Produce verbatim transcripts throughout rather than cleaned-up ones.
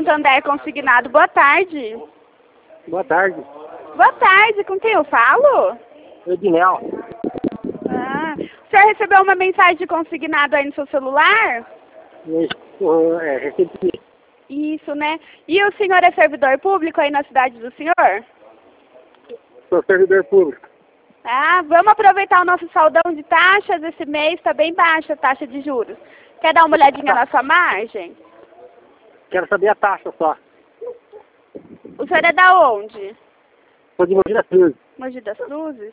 Santander Consignado. Boa tarde. Boa tarde. Boa tarde, com quem eu falo? Edinel. Ah, o senhor recebeu uma mensagem de consignado aí no seu celular? Eu, é, recebi. Isso, né? E o senhor é servidor público aí na cidade do senhor? Sou servidor público. Ah, vamos aproveitar o nosso saldão de taxas. Esse mês está bem baixa a taxa de juros. Quer dar uma olhadinha na sua margem? Quero saber a taxa só. O senhor é da onde? Sou de Mogi das Cruzes. Mogi das Cruzes?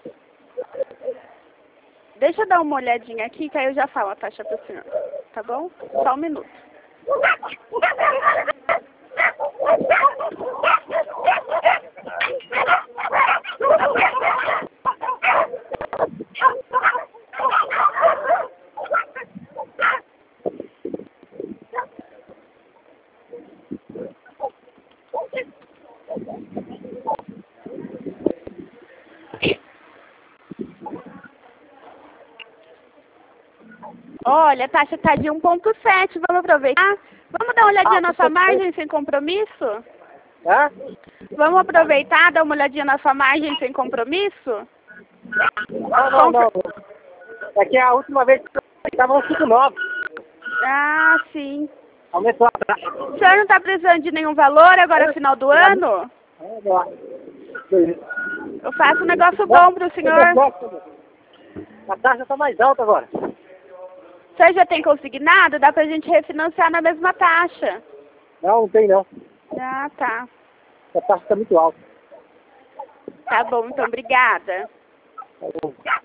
Deixa eu dar uma olhadinha aqui, que aí eu já falo a taxa para o senhor. Tá bom? Só um minuto. Olha, a taxa está de um ponto sete, vamos aproveitar? Vamos dar uma olhadinha Ah, na sua margem sem compromisso? Hã? Vamos aproveitar, dar uma olhadinha na sua margem sem compromisso? Não, não, não. É que a última vez que eu estava no cinco nove. Ah, sim. Aumentou a taxa. O senhor não está precisando de nenhum valor agora no final do ano? Eu faço um negócio bom para o senhor. A taxa está mais alta agora. O senhor já tem consignado? Dá pra gente refinanciar na mesma taxa. Não, não tem não. Ah, tá. A taxa está muito alta. Tá bom, então obrigada. Tá bom.